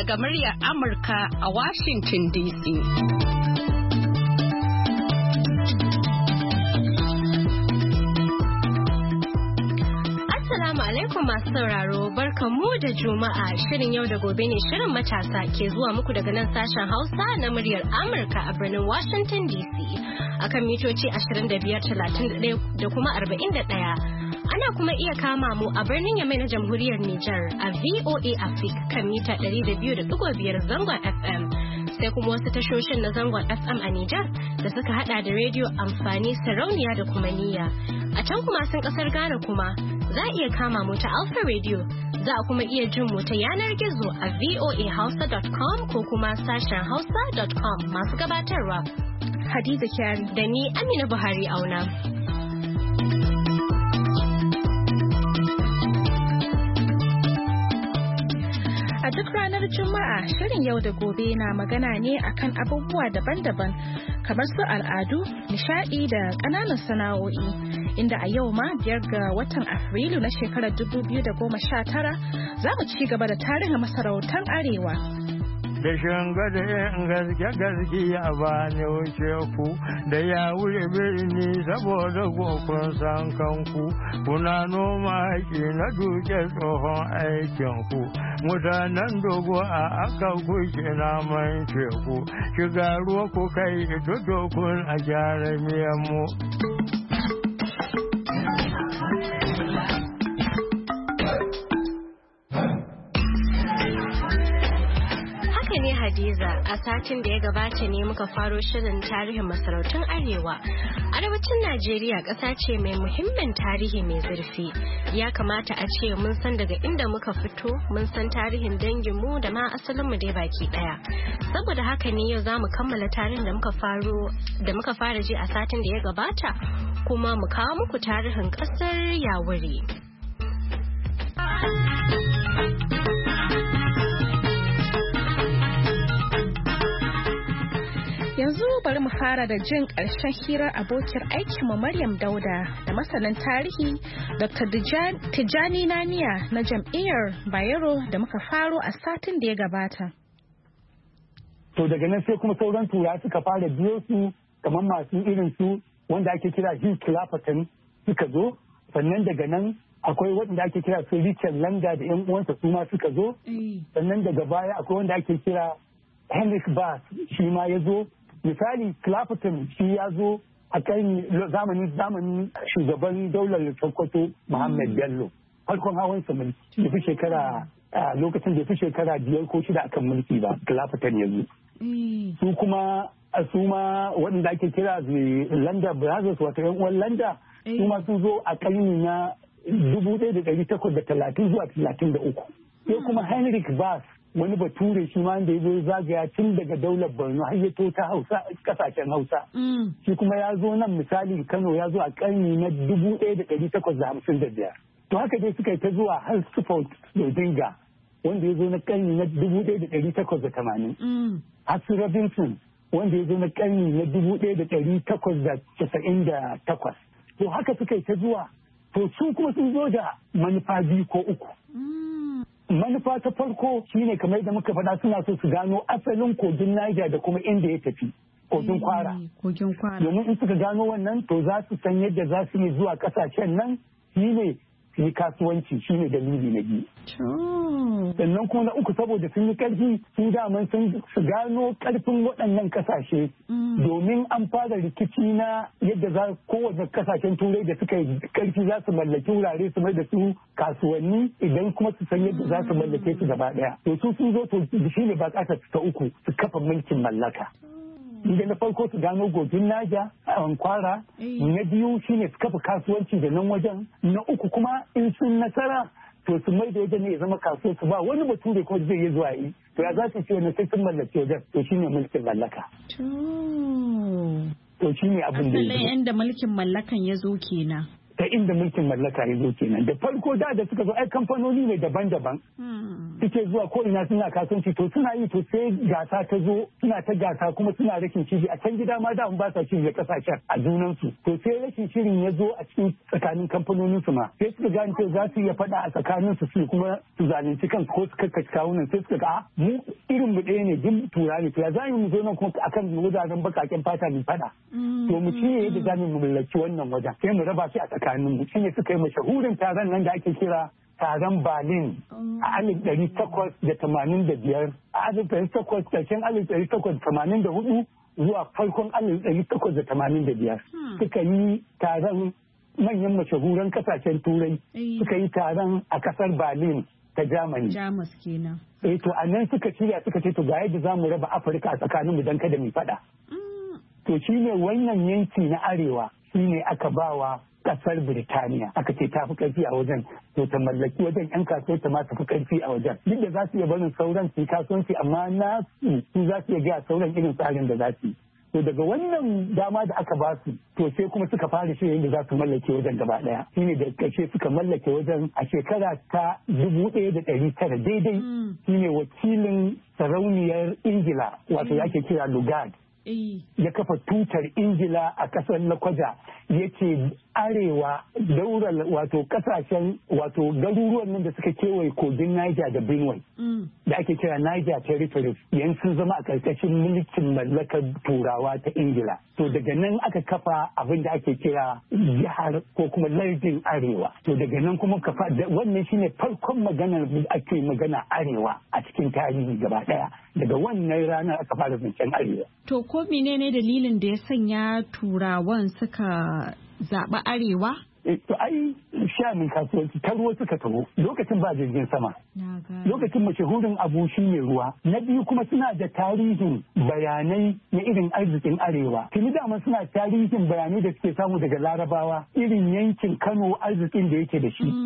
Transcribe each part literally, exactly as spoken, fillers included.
daga muryar Amurka a Washington D C. Assalamu alaikum masu sauraro, barkanmu da Juma'a. Shirin yau da gobe ne shirin matasa ke zuwa muku daga nan sashen Hausa na muryar Amurka a birnin Washington D C. Akan mitoci ashirin da biyar, talatin da ɗaya da kuma arba'in da ɗaya. Ana kuma iya kama mu a birnin Yamai na Jamhuriyar Nijar a V O A Africa kan mita ɗari da biyu da ɗigo biyar zangon F M. Sai kuma wasu tashoshin na zangon F M a Nijar da suka hada da rediyo amfani sarauniya da kuma niyya. A can kuma sun kasar Ghana kuma za a iya kama mu ta Alpha Radio. Za a kuma iya jin mu ta yanar gizo a v o a hausa dot com ko kuma sashen hausa dot com. Masu gabatarwa Hadiza Kyari da ni Amina Buhari Auna. A duk ranar Juma'a shirin yau da gobe na magana ne akan abubuwa daban-daban kamar su al'adu, nishadi da ƙananan sana'o'i. Inda a yau ma biyar ga watan Afrilu na shekarar dubu biyu da goma sha tara za mu ci gaba da tarihin masarautar Arewa. Da shangada in gaske gaske a bani wuce ku da ya wuri birni saboda gokun san kanku kuna noma haƙi na duke tsohon aikin ku mutanen dogo a aka kuke na mance ku shiga ruwa ku kai ito kun a gyara miyan mu. Hadiza, a satin da ya gabata ne muka faro shirin tarihin masarautun Arewa. Arewacin Najeriya ƙasa ce mai muhimmin tarihi mai zurfi. Ya kamata a ce mun san daga inda muka fito, mun san tarihin danginmu da ma asalinmu dai baki ɗaya. Saboda haka ne yau za mu kammala tarihin da muka faro da muka fara ji a satin da ya gabata, kuma mu kawo muku tarihin ƙasar Yawuri. Yanzu bari mu fara da jin ƙarshen hirar abokiyar aikinmu Maryam Dauda da masanin tarihi Doctor Tijjani Naniya na jam'iyyar Bayero da muka faro a satin da ya gabata. To daga nan sai kuma sauran tura suka fara biyo su kamar masu irin su wanda ake kira Hugh Clapperton suka zo, sannan daga nan akwai wanda ake kira su Richard Langa da yan uwansa su ma suka zo, sannan daga baya akwai wanda ake kira Henrik Bass shi ma ya zo. Misali Clapperton shi ya zo a kan zamanin zamanin shugaban daular Sokoto Muhammad Bello farkon hawan sa mulki da fi shekara lokacin da fi shekara biyar ko shida akan mulki ba Clapperton ya zo. Su kuma su ma waɗanda ake kira the Landa Brothers wato yan uwan Landa su ma sun zo a ƙarni na dubu ɗaya da ɗari takwas da talatin zuwa talatin da uku. Sai kuma Henrik Bass wani bature shi ma da ya zo zagaya tun daga daular Borno har ya ta Hausa kasashen Hausa. Shi kuma ya zo nan misali Kano ya zo a karni na dubu ɗaya da ɗari takwas da hamsin da biyar. To haka dai suka yi ta zuwa har Suffolk Dodinga wanda ya zo na karni na dubu ɗaya da ɗari takwas da tamanin. Hasu Robinson wanda ya zo na karni na dubu ɗaya da ɗari takwas da casa'in da takwas. To haka suka yi ta zuwa. To su kuma sun zo da manufa biyu ko uku. Manufa ta farko shine kamar da muka faɗa suna so su gano asalin kogin Niger da kuma inda ya tafi kogin kwara. Domin in suka gano wannan to za su san yadda za su yi zuwa kasashen nan shine su yi kasuwanci shine dalili na biyu. Sannan kuma na uku saboda sun yi karfi sun daman sun su gano karfin waɗannan kasashe domin an fara rikici na yadda za kowane kasashen turai da suka yi karfi za su mallaki wurare su mai da su kasuwanni idan kuma su san yadda za su mallake su gaba ɗaya. To su sun zo to shi ne ba ta uku su kafa mulkin mallaka. Inda na farko su gano gogin Naja a Kwara, na biyu shine su kafa kasuwanci da nan wajen, na uku kuma in sun nasara to su mai da wajen ne ya zama kasuwa su ba wani bature ko zai yi zuwa yi to ya za su ce wani sai sun mallaki wajen to shine mulkin mallaka. To shine abin da ya zo. Inda mulkin mallakan ya zo kenan. Ta inda mulkin mallaka ya zo kenan da farko da da suka zo ai kamfanoni ne daban-daban suke zuwa ko ina suna kasuwanci to suna yi to sai gasa ta zo suna ta gasa kuma suna rashin shiri a can gida ma da ba sa shiri da kasashen a junansu to sai rashin shirin ya zo a cikin tsakanin kamfanonin su ma sai suka gane cewa za su iya faɗa a tsakanin su su kuma su zalunci kan ko su kakkaci kawunan sai suka ga mu irin mu ɗaya ne duk tura ne to ya za mu zo nan kuma akan wajajen bakaken fata mu fada to mu ci yadda za mu mallaki wannan wajen sai mu raba shi a tsakanin mu shine suka yi mashahurin taron nan da ake kira taron Berlin a alif ɗari takwas da tamanin da biyar a alif ɗari takwas ƙarshen alif ɗari takwas da tamanin da hudu zuwa farkon alif ɗari takwas da tamanin da biyar suka yi taron manyan mashahuran kasashen turai suka yi taron a kasar Berlin ta Germany. Jamus kenan. Eh to a nan suka shirya suka ce to ga yadda za mu raba Afirka a tsakanin mu don kada mu faɗa. To shine wannan yanki na arewa shine aka bawa kasar Birtaniya aka ce ta fi karfi a wajen to ta mallaki wajen yan kasuwa ta ma ta fi karfi a wajen duk da za su iya barin sauran su kasuwanci amma na su za su iya gaya sauran irin tsarin da za su yi. To daga wannan dama da aka ba su to sai kuma suka fara shirin da za su mallake wajen gaba daya shine da ƙarshe suka mallake wajen a shekara ta dubu ɗaya da ɗari tara daidai shine wakilin sarauniyar Ingila wato yake kira Lugard ya kafa tutar Ingila a ƙasar Lakwaja ya ce arewa daular wato kasashen wato garuruwan nan da suka kewaye kogin Niger da Benue da ake kira Niger Territories yanzu sun zama a ƙarƙashin mulkin mallakar turawa ta Ingila. To daga nan aka kafa abin da ake kira jihar ko kuma lardin arewa. To daga nan kuma kafa wannan shine farkon maganar da ake magana arewa a cikin tarihi gaba ɗaya. Daga wannan ranar aka fara zancen arewa. To ko menene dalilin da ya sanya turawan suka zaɓi arewa? To ai shanin kasuwanci ta ruwa suka taho lokacin ba jirgin sama. Lokacin mashahurin abu shi ne ruwa. Na biyu kuma suna da tarihin bayanai na irin arzikin arewa. Tuni dama suna tarihin bayanai da suke samu daga larabawa irin yankin Kano arzikin da yake da shi.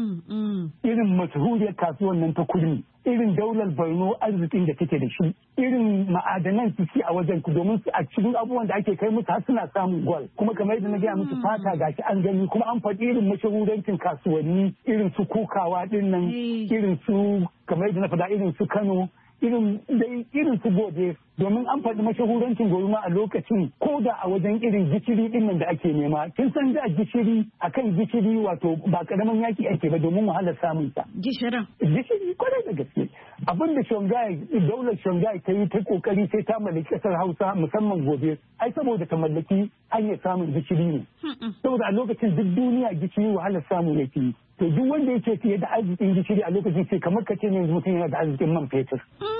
Irin mashahuriyar kasuwan nan ta kurmi. Irin daular Borno arzikin da take da shi. Irin ma'adanan su a wajen ku domin a cikin abubuwan da ake kai musu har suna samun gwal. Kuma kamar yadda na gaya musu fata gashi an gani kuma an faɗi irin mashahurancin kasuwanni irin su kukawa din nan irin su kamar yadda na faɗa irin su Kano irin dai irin su gobe domin an faɗi mashahurancin gobe a lokacin ko da a wajen irin gishiri din nan da ake nema kin san da gishiri akan gishiri wato ba karaman yaki ake ba domin wahalar samun sa gishirin gishiri kwarai da gaske abin da Shanghai daular Shanghai ta yi ta kokari sai ta mallaki kasar Hausa musamman gobe ai saboda ta mallaki hanyar samun gishiri ne saboda a lokacin duk duniya gishiri wahalar samu yake to duk wanda yake fiye da arzikin gishiri a lokacin sai kamar kace ne yanzu mutum yana da arzikin man fetur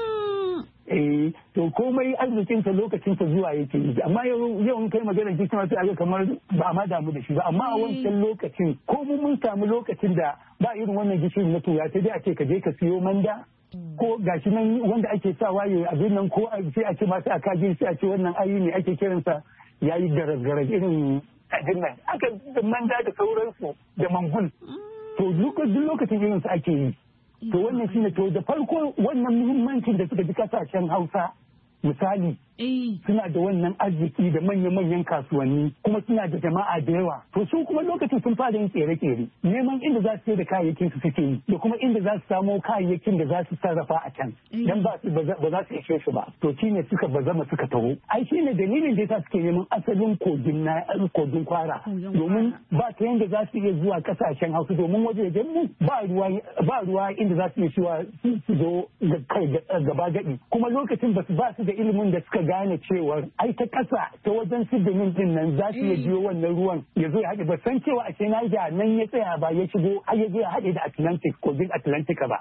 eh to komai arzikin sa lokacin sa zuwa yake yi amma yau in kai magana gishiri sai aga kamar ba ma damu da shi ba amma a wancan lokacin ko mun samu lokacin da ba irin wannan gishiri na tuya sai dai a ce ka je ka siyo manda ko gashi nan wanda ake sa waye abin nan ko sai a ce ma sai a kaji sai a ce wannan ayi ne ake kiransa yayi garas-garas irin abin nan aka manda da sauransu da mangul to duk lokacin irin su ake yi to wannan shine to da farko wannan muhimmancin da suka ji kasashen Hausa misali suna da wannan arziki da manya-manyan kasuwanni kuma suna da jama'a da yawa to su kuma lokacin sun fara yin tsere-tsere neman inda za su da kayayyakin su suke yi da kuma inda za su samo kayayyakin da za su sarrafa a can dan ba su ba za su ishe su ba to shine suka bazama suka taho ai shine dalilin da yasa suke neman asalin kogin na kogin kwara domin ba ta yanda za su iya zuwa kasashen Hausa domin wajejen mu ba ruwa ba ruwa inda za su iya shiwa su zo gaba gadi kuma lokacin ba su ba su da ilimin da suka gane cewar ai ta kasa ta wajen sidimin din nan za su iya biyo wannan ruwan ya zo ya haɗe ba san cewa ashe Niger nan ya tsaya ba ya shigo har ya zo ya haɗe da Atlantic kogin Atlantic ba.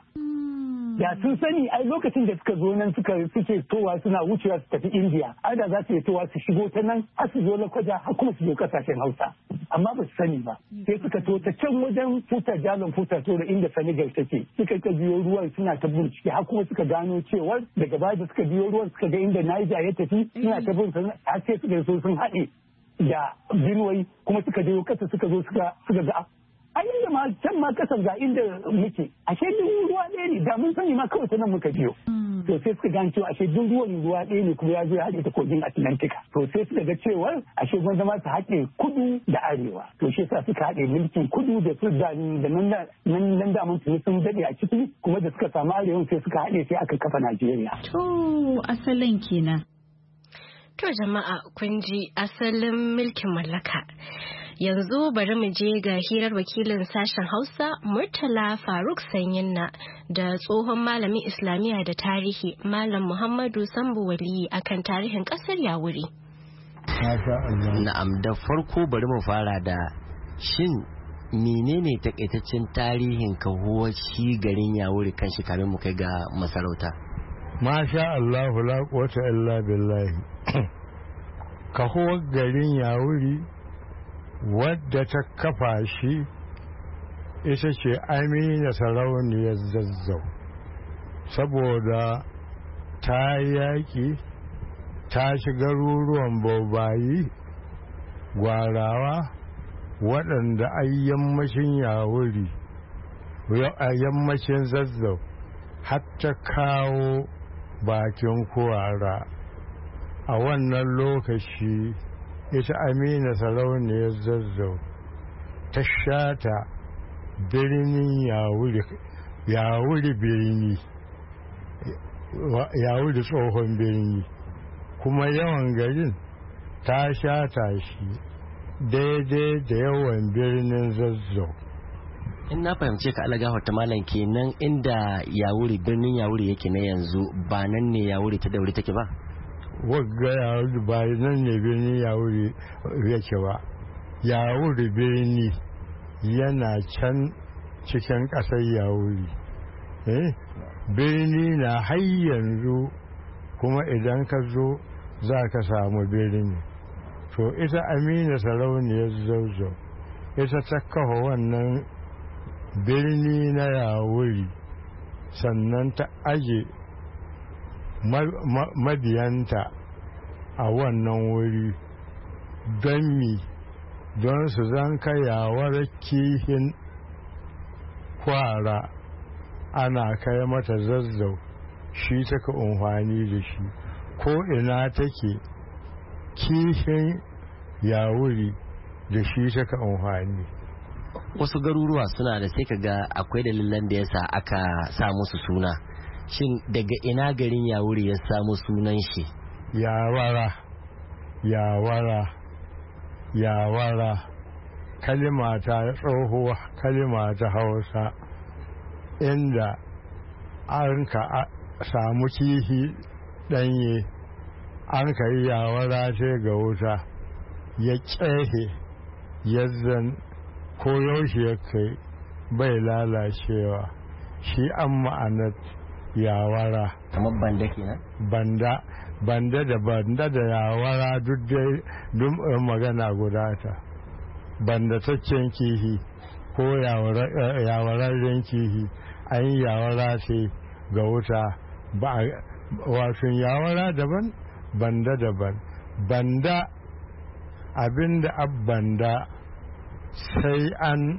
Da sun sani ai lokacin da suka zo nan suka suke towa suna wucewa su tafi India ai da za su yi towa su shigo ta nan har su zo Lakwaja har kuma su zo kasashen Hausa amma ba su sani ba sai suka to ta can wajen futar jalon futar to da inda Senegal take suka ka biyo ruwan suna ta bincike har kuma suka gano cewa daga baya da suka biyo ruwan suka ga inda Niger ya tafi suna ta bin har sai suka so sun haɗe da Benue kuma suka je kasa suka zo suka suka ga a inda ma can ma kasar ga inda muke ashe duk ruwa ɗaya ne da mun sani ma kawai ta nan muka biyo to sai suka gane cewa ashe duk ruwan ruwa ɗaya ne kuma ya zo ya haɗe ta kogin Atlantika to sai suka ga cewa ashe gwanda ma su haɗe kudu da arewa to shi yasa suka haɗe mulkin kudu da su da nan nan nan da mun tuni sun daɗe a ciki kuma da suka samu arewa sai suka haɗe sai aka kafa Najeriya to asalin kenan to jama'a kun ji asalin mulkin mallaka Yanzu bari mu je ga hirar wakilin sashen Hausa Murtala Faruk Sanyinna da tsohon malamin Islamiyya da tarihi Malam Muhammadu Sambu Waliyi akan tarihin ƙasar Yawuri. Na'am, da farko bari mu fara da shin menene takaitaccen tarihin kahuwar shi garin Yawuri kan shi kamin mu kai ga masarauta? Masha Allah la quwwata illa billahi. Kahuwar garin Yawuri wadda ta kafa shi ita ce Amina Sarauniyar Zazzau, saboda ta yaƙi ta ci garuruwan Bobayi, Gwarawa, waɗanda a yammacin Yawuri a yammacin Zazzau har ta kawo bakin Kuwara. A wannan lokaci ita Amina Sarauniyar Zazzau ta shata birnin Yawuri birni, Yawuri tsohon birni, kuma yawan garin ta shata shi daidai da yawan birnin Zazzau. In na fahimce ka alagawa ta malam kenan inda Yawuri birnin Yawuri yake na yanzu ba nan ne Yawuri ta Dauri take ba? Wagga Yawuri ba nan ne birnin Yawuri yake ba. Yawuri birni yana can cikin ƙasar Yawuri. Eh? Birni na har yanzu, kuma idan ka zo za ka samu birni. To ita Amina Sarauniyar Zazzau ita ta kafa wannan birni na Yawuri, sannan ta aje mabiyanta a wannan wuri don mi don su zanka yawar kihin Kwara ana kai mata Zazzau, shi taka umfani da shi ko ina take kihin Yawuri da shi taka umfani. Wasu garuruwa suna da sai kaga akwai dalilan da yasa aka sa musu suna. Shin daga ina garin Yawuri ya samu sunan shi? Yawara, Yawara, Yawara, kalima ta tsohuwa, kalima ta Hausa, inda an ka samu kihi ɗanye, an ka yi yawara ce ga wuta, ya ƙehe, yanzan ko yaushe ya kai bai lalacewa, shi an ma'anar yawara. Kamar banda kenan? Banda, banda da banda da yawara duk dai duk magana guda ta. Banda taccen kihi ko yawararren kihi an yi yawara ce ga wuta, ba wato yawara daban banda daban. Banda abinda abbanda sai an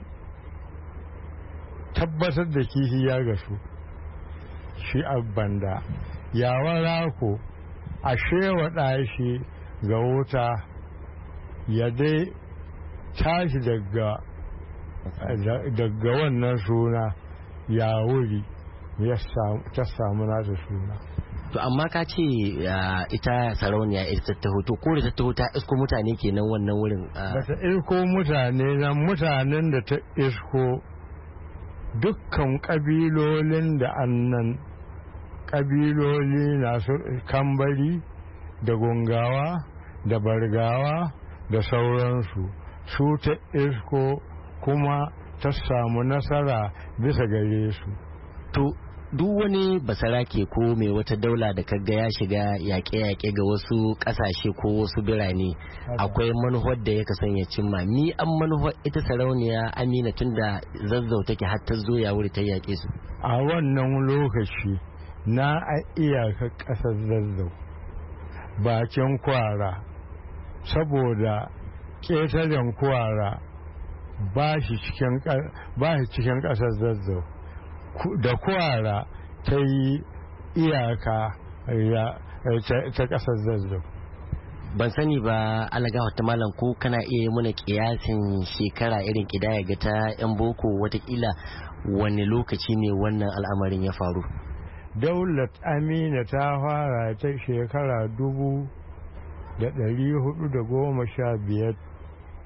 tabbatar da kihi ya gasu, shi abbanda. Yawara ko a shewaɗa shi ga wuta ya dai tashi daga daga wannan suna Yawuri ya ta samu nata suna. To amma ka ce ita sarauniya ita ta taho, to ko da ta taho ta isko mutane kenan wannan wurin? Ba ta isko mutane nan, mutanen da ta isko dukkan ƙabilolin da annan ƙabiloli na su Kambari da Gungawa da Bargawa da sauransu, su ta isko kuma ta samu nasara bisa gare su. To duk wani basarake ko mai wata daula da kaga ya shiga yaƙe-yaƙe ga wasu ƙasashe ko wasu birane, akwai manuwar da ya kasan ya cimma. Ni an manuwar ita sarauniya Amina tun da Zazzau take har ta zo Yawuri ta yaƙe su? A wannan lokaci na a iyaka ƙasar Zazzau bakin Kwara, saboda ƙetaren Kwara ba shi cikin ƙasar Zazzau, da Kwara ta yi iyaka ta ƙasar Zazzau. Ban sani ba alagawa ta malam, ko kana iya muna kiyasin shekara irin kidaya ga ta yan boko, watakila wani lokaci ne wannan al'amarin ya faru? Daular Amina ta fara ta shekara dubu da ɗari hudu da goma sha biyar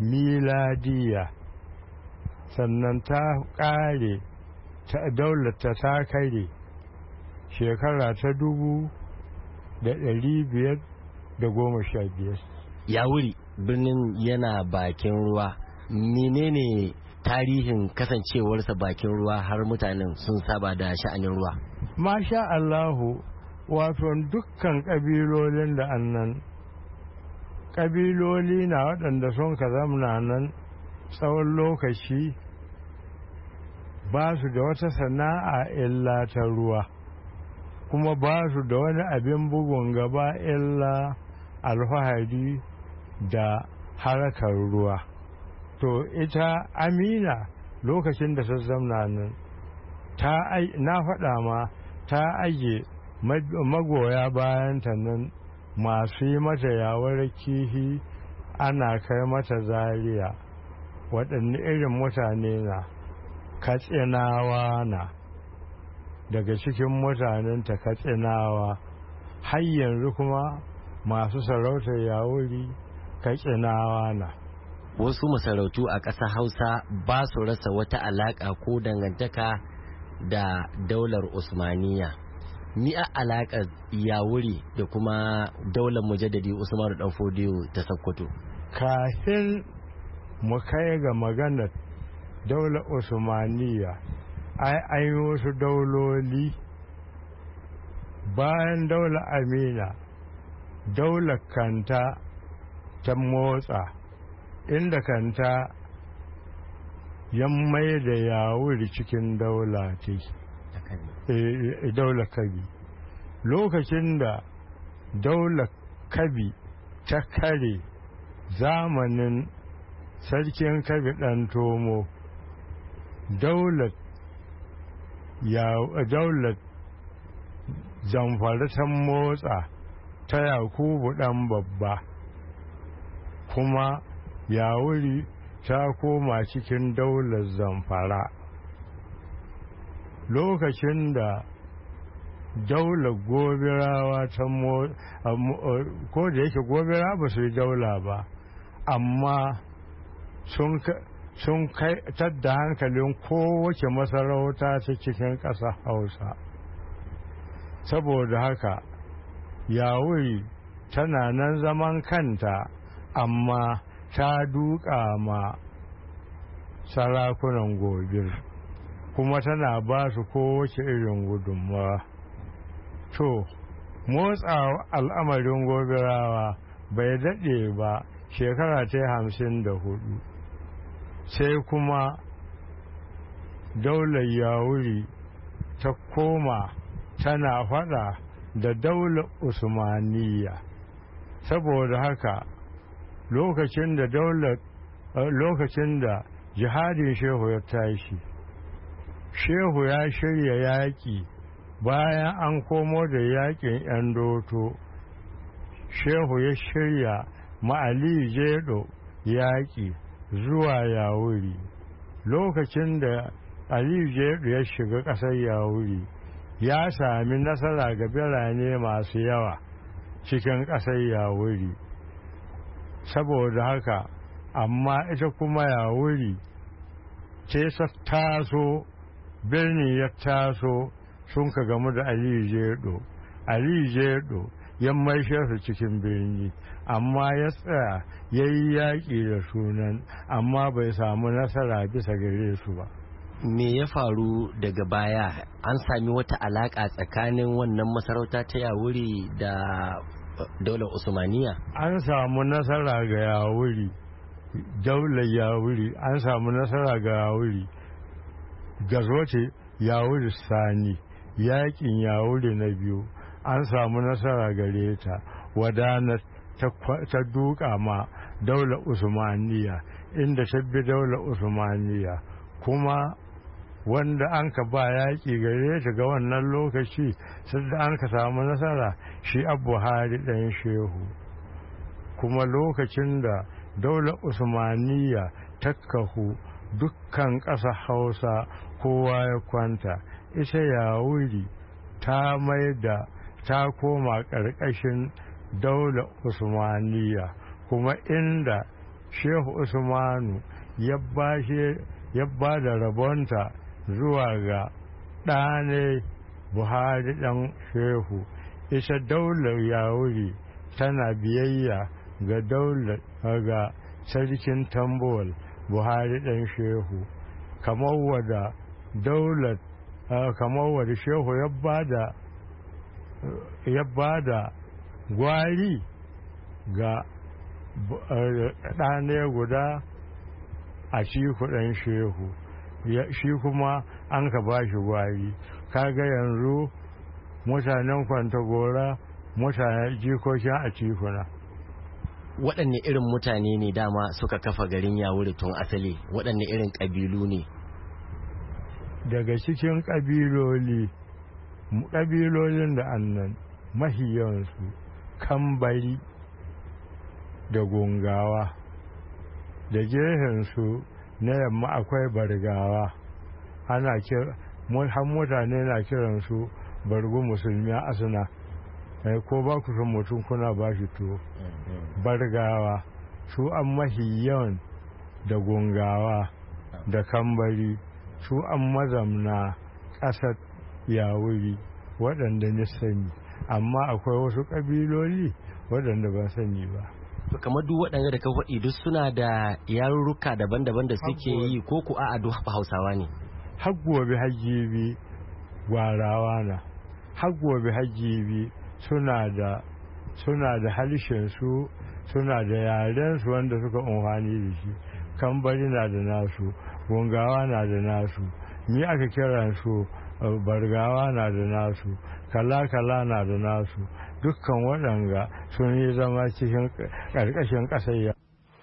miladiya, sannan ta ƙare daulata ta kare shekara ta dubu da ɗari biyar da goma sha biyar. Yawuri birnin yana bakin ruwa, menene tarihin kasancewarsa bakin ruwa har mutanen sun saba da sha'anin ruwa? Masha Allahu, wato dukkan ƙabilolin da annan ƙabiloli na waɗanda sun ka zamna nan tsawon lokaci ba su da wata sana'a illa ta ruwa, kuma ba su da wani abin bugun gaba illa alfahari da harkar ruwa. To ita Amina lokacin da ta zamna nan na faɗa ma ta aje magoya bayan ta nan masu yi mata yawar kihi, ana kai mata Zaria. Waɗanne irin mutane na? Katsinawa na daga cikin mutanen ta Katsinawa. Har yanzu kuma masu sarautar Yawuri Katsinawa na. Wasu masarautu a ƙasar Hausa ba su rasa wata alaƙa ko dangantaka da daular Usmaniya. Ni a alaƙar Yawuri da kuma daular Mujaddadi Usmanu Danfodiyo ta Sokoto. Kafin mu kai ga maganar daular Usmaniya, ai an yi wasu dauloli bayan daular Amina. Daular Kanta ta motsa, inda Kanta ya mai da Yawuri cikin daula ce, daular Kabi. Lokacin da daular Kabi ta kare zamanin sarkin Kabi ɗan Tomo, daular daular Zamfara ta motsa ta Yakubu ɗan Babba, kuma Yawuri ta koma cikin daular Zamfara. Lokacin da daular Gobirawa ta motsa, ko da yake Gobira ba su yi daula ba, amma sun kai tadda hankalin kowace masarauta ta cikin ƙasar Hausa. Saboda haka Yawuri tana nan zaman kanta, amma ta duka ma sarakunan Gobir, kuma tana ba su kowace irin gudunmawa. To, motsa al'amarin Gobirawa bai daɗe ba, shekara ta hamsin da hudu, sai kuma daular Yawuri ta koma tana faɗa da daular Usmaniya. Saboda haka lokacin da daular lokacin da jihadin shehu ya tashi, shehu ya shirya yaƙi. Bayan an komo da yaƙin 'yan doto, shehu ya shirya ma'ali jedo yaƙi zuwa Yawuri. Lokacin da Aliyu jedo ya shiga ƙasar Yawuri, ya sami nasara ga birane masu yawa cikin ƙasar Yawuri. Saboda haka, amma ita kuma Yawuri ce ta taso, birni ya taso, sun ka gamu da Aliyu jedo. Aliyu jedo ya maishe su cikin birni, amma ya tsaya ya yi yaƙi da sunan, amma bai samu nasara bisa gare su ba. Me ya faru daga baya? An sami wata alaƙa tsakanin wannan masarauta ta Yawuri da daular Usmaniya? An samu nasara ga Yawuri, daular Yawuri, an samu nasara ga Yawuri. Gazote Yawuri Sani, yaƙin Yawuri na biyu, an samu nasara gare ta, wadana ta duka ma daular Usmaniya, inda ta bi daular Usmaniya, kuma wanda an ka ba yaƙi gare ta ga wannan lokaci, sadda an ka samu nasara, shi Abu Buhari ɗan Shehu. Kuma lokacin da daular Usmaniya ta kahu, dukkan ƙasa Hausa kowa ya kwanta, ita Yawuri ta mai da ta koma ƙarƙashin daular Usmaniya, kuma inda shehu usmanu ya ba da rabonta zuwa ga ɗane buhari ɗan shehu. Ita daular yawuri tana biyayya ga daular ga sarkin tambol buhari ɗan shehu, kamar wadda daular kamar wadda shehu ya ba da gwari ga ɗane guda a ciku ɗan shehu, shi kuma an ka ba shi gwari. Kaga yanzu mutanen Kwantagora mutanen jikokin a cikuna. Waɗanne irin mutane ne dama suka kafa garin Yawuri tun asali? Waɗanne irin ƙabilu ne? Daga cikin ƙabiloli, ƙabilolin da annan mahiyansu Kambari da Gungawa, da gehensu na yamma akwai Bargawa, ana kira har mutane na kiransu Bargu musulmi a asuna, ko ba ku san mutum kuna ba shi tuwo. Bargawa su an mahiyan da Gungawa da Kambari su an mazamna ƙasar Yawuri waɗanda ni sani, amma akwai wasu ƙabiloli waɗanda ban sani ba. Kamar duk waɗanda da ka faɗi duk suna da yarurruka daban-daban da suke yi, ko ku a'a duk Hausawa ne? Har gobe hajjibi gwarawa na, har gobe hajjibi suna da suna da harshen su, suna da yaren su wanda suka umfani da shi. Kambari na da nasu, Gungawa na da nasu, ni aka kira su Bargawa na da nasu, kala-kala na da nasu. Dukkan waɗanga sun yi zama cikin ƙarƙashin ƙasar.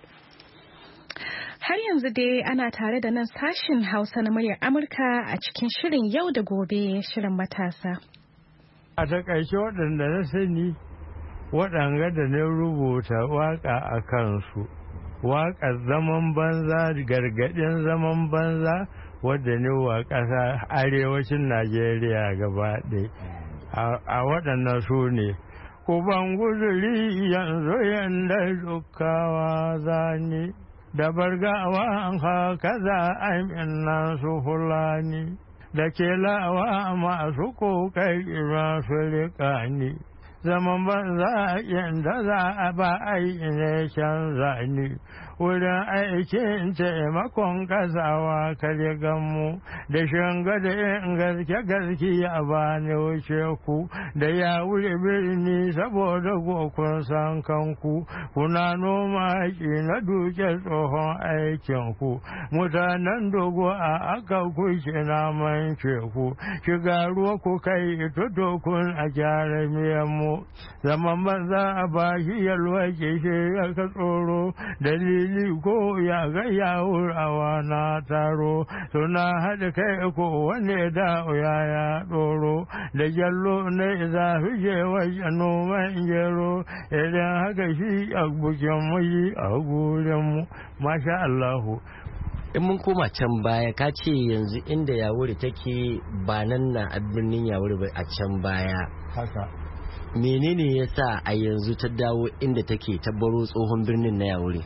Har yanzu dai ana tare da nan sashin Hausa na muryar Amurka a cikin shirin yau da gobe, shirin matasa. A takaice waɗanda na sani, waɗanga da na rubuta waƙa a kansu, waƙar zaman banza, gargaɗin zaman banza wadda ne wa ƙasa arewacin Najeriya gaba ɗaya. A waɗannan su ne, Uban guzuri yanzu yanda dukawa zani, da Bargawa haka za a nan su Fulani, da Kelawa masu kokari masu riƙani, zaman banza yanda za a ba aiki canza ni, wurin aikin taimakon kasawa kare ganmu, da shanga da yin gaske gaske a bani wuce ku, da ya wuri birni saboda gokun san kanku, kuna noma haƙi na duke tsohon aikinku, mutanen dogo a aka kuke na mance ku, shiga ruwa ku kai tuto kun a gyara miyanmu, zaman banza a bashi yalwa ke shi ka tsoro, dalili ko ya ga yawurawa na taro, suna haɗa kai ko wane da ya ya ɗoro, da jallo na zafi je wajen noman gero, idan haka shi a bukin muyi a gurinmu. Masha Allahu. In mun koma can baya, ka ce yanzu inda Yawuri take ba nan na a birnin Yawuri ba a can baya. Haka. Menene ya sa a yanzu ta dawo inda take ta baro tsohon birnin na Yawuri?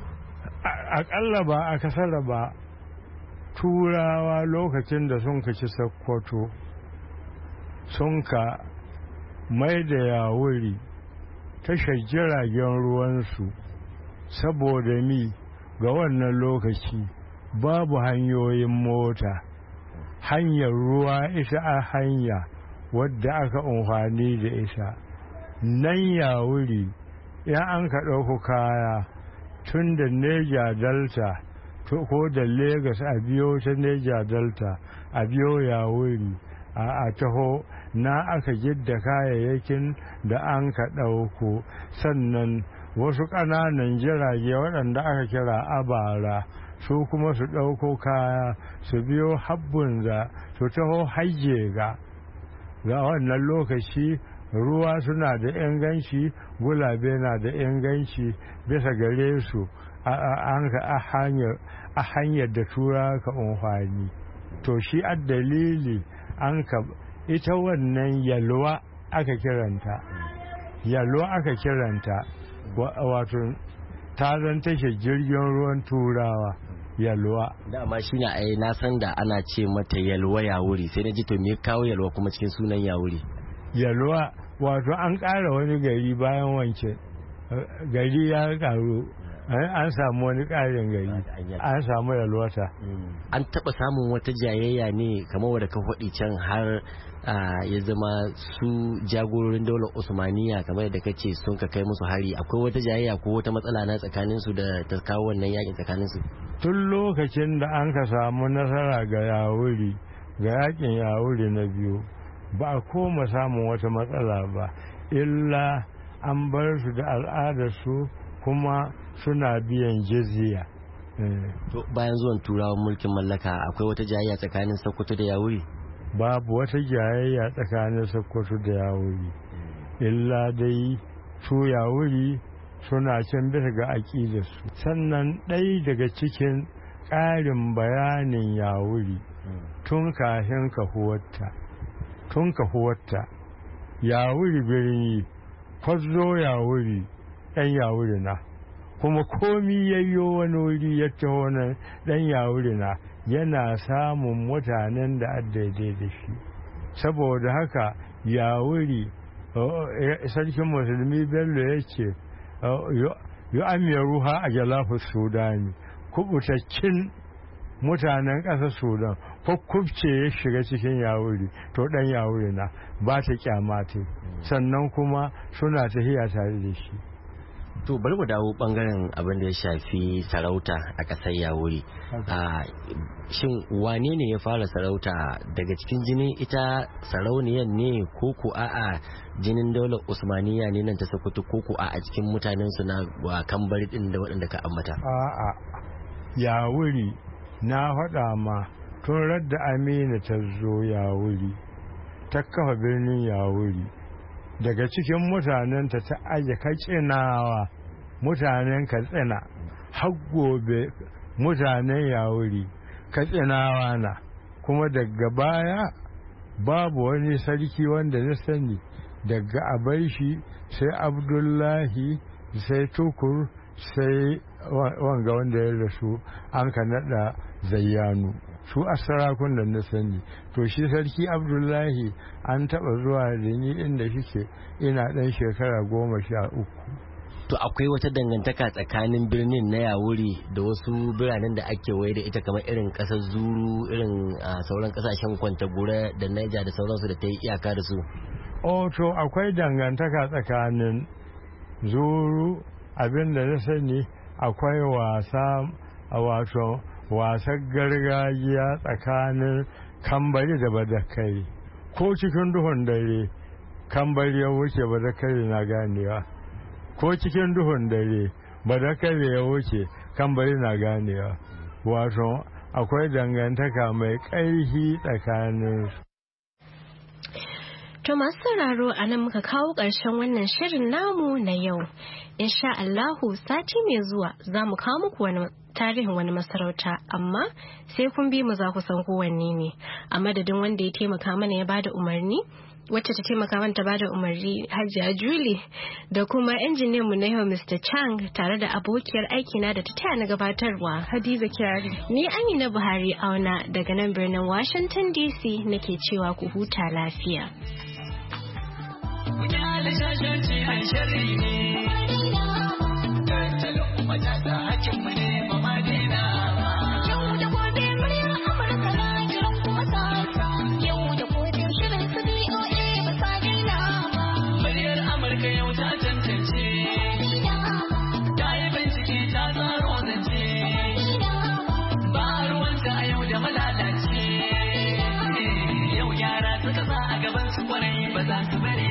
Aƙalla ba a kasar ba, turawa lokacin da sun kaci Sokoto sun ka mai da Yawuri tashar jiragen ruwansu, saboda mi ga wannan lokaci babu hanyoyin mota, hanyar ruwa ita a hanya wadda aka amfani da ita. Nan Yawuri ya an ka ɗauko kaya tun da Neja Delta ko da Legas a biyo ta Neja Delta a biyo Yawuri a taho, na aka jidda kayayyakin da an ka ɗauko, sannan wasu ƙananan jirage waɗanda aka kira abara su kuma su ɗauko kaya su biyo habbunza su taho hajjega. Ga wannan lokaci ruwa suna da inganci, gulabe na da inganci bisa gare su a hanyar da tura ka amfani. To shi a dalili an ka ita wannan yalwa aka kiranta, yalwa aka kiranta, wato ta zan tashe jirgin ruwan turawa yalwa. Dama shi ne ai na san da ana ce mata yalwa yawuri sai na ji to me kawo yalwa kuma cikin sunan yawuri. Yalwa wato an ƙara wani gari bayan wancan gari ya karu an samu wani ƙarin gari an samu yalwata. An taɓa samun wata jayayya ne kamar wadda ka faɗi can har ya zama su jagororin daular Usmaniya kamar yadda kace sun ka kai musu hari, akwai wata jayayya ko wata matsala na tsakanin su da ta kawo wannan yakin tsakanin su? Tun lokacin da an ka samu nasara ga yawuri ga yakin yawuri na biyu ba a koma samun wata matsala ba, illa an bar su da al'adarsu kuma suna biyan jizya. To bayan zuwan turawan mulkin mallaka akwai wata jayayya tsakanin Sokoto da Yawuri? Babu wata jayayya tsakanin Sokoto da Yawuri, illa dai su Yawuri suna can bisa ga aƙidarsu. Sannan ɗaya daga cikin ƙarin bayanin Yawuri tun kafin kahuwarta tun kahuwarta Yawuri birni kwazo Yawuri ɗan Yawuri na, kuma komi yayyo wani wuri ya taho nan ɗan Yawuri na yana samun mutanen da daidai da shi. Saboda haka Yawuri sarkin musulmi Bello ya ce yi amiyar ruha a jalafin Sudani, kubutaccin mutanen ƙasar Sudan kwakwubce ya shiga cikin Yawuri to ɗan Yawuri na ba ta kyamata, sannan kuma suna tafiya tare da shi. To bari mu dawo bangaren abin da ya shafi sarauta a ƙasar Yawuri. Shin wane ne ya fara sarauta daga cikin jinin ita sarauniyar ne ko ku a'a jinin daular Usmaniya ne nan ta Sokoto ko ku a'a cikin mutanen su na Kambari din da waɗanda ka ambata? A'a Yawuri na faɗa ma tun radda Amina ta zo Yawuri ta kafa birnin Yawuri, daga cikin mutanenta ta aje Katsinawa, mutanen Katsina har gobe mutanen Yawuri Katsinawa na, kuma daga baya babu wani sarki wanda na sani daga Abashi sai Abdullahi sai Tukur sai wanga wanda ya rasu an ka nada Zayyanu, su a sarakun da na sani. To shi sarki Abdullahi an taba zuwa da ni inda shike ina dan shekara goma sha uku. To akwai wata dangantaka tsakanin birnin na Yawuri da wasu biranen da ake waye da ita kamar irin kasar Zuru, irin sauran kasashen Kwantagora da Niger da sauransu da ta yi iyaka da su? Oh, to akwai dangantaka tsakanin Zuru, abin da na sani akwai wasa a wato wasan gargajiya tsakanin Kambari da Badakai, ko cikin duhun dare Kambari ya wuce Badakai na ganewa, ko cikin duhun dare Badakai ya wuce Kambari na ganewa, wato akwai dangantaka mai ƙarfi tsakanin su. To masu sauraro a nan muka kawo ƙarshen wannan shirin namu na yau. Insha Allahu sati mai zuwa za mu kawo muku wani tarihin wani masarauta, amma sai kun bi mu za ku san kowanne ne. A madadin wanda ya taimaka mana ya bada umarni, wacce ta taimaka mana ta bada umarni Hajiya Julie, da kuma injiniyan mu na yau Mister Chang, tare da abokiyar aikina da ta taya na gabatarwa Hadiza Kyari. Ni Amina Buhari auna daga nan birnin Washington D C nake cewa ku huta lafiya. Kunyala shashanci an shari ne, tattalin kuma ta hakin mu ne ba ma daina ba. Yau da gobe muryar Amurka na jiran kuma sasa, yau da gobe shirin su B O A ba sa daina ba. Muryar Amurka yau ta tantance, ta yi bincike ta tsaro zance, ba ruwanta a yau da malalace. Yau yara suka sa a gaban su kwarai ba za su bari.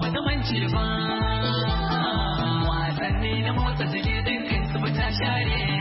Wasanni na motsa jiki dinkin su ba ta share